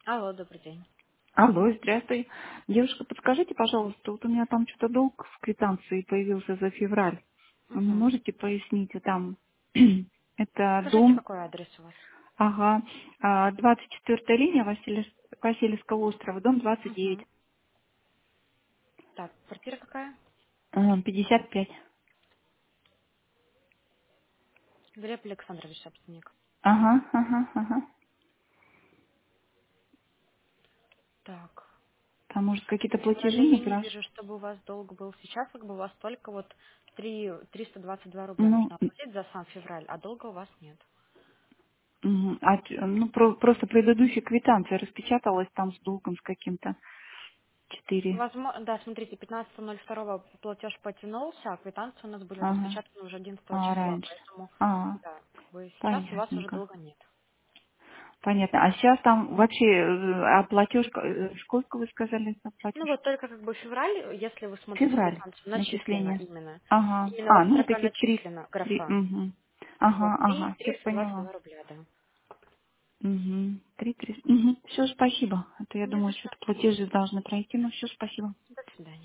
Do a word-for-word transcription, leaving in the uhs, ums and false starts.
Алло, добрый день. Алло, здравствуй. Девушка, подскажите, пожалуйста, вот у меня там что-то долг в квитанции появился за февраль. Вы мне Угу. можете пояснить, а там это Скажите, дом, какой адрес у вас? ага, а, двадцать четвёртая линия Василис- Васильевского острова, дом двадцать девять, Угу. Так, квартира какая? а, пятьдесят пять. Глеб Александрович, собственник. Ага, ага, ага. Так. Там, может, какие-то В платежи феврале не я не прош? вижу, чтобы у вас долг был. Сейчас как бы у вас только вот три триста двадцать два рубля Ну, нужно оплатить за сам февраль, а долга у вас нет. м, а ч- ну, про- просто предыдущая квитанция распечаталась там с долгом с каким-то четыре. Возможно, да, смотрите, пятнадцатого ноль второго платеж потянулся, а квитанции у нас были Ага, распечатаны уже одиннадцатого а числа, раньше. поэтому, А, да, как бы сейчас у вас уже понятненько. долга нет. Понятно. А сейчас там вообще, э, а платеж, э, сколько вы сказали за Ну платеж? вот только как бы февраль, если вы смотрите Февраль квитанцию, начислено начисление. именно. Ага. Именно А, вот ну вот строка эти три, начислено, три, графа. угу. Вот, Ага, три ага, все триста двадцать поняла. два рубля, да. Угу. Три, три. Угу. Все, спасибо. А то я Не за думаю, что. что-то платежи должны пройти. Ну все, спасибо. До свидания.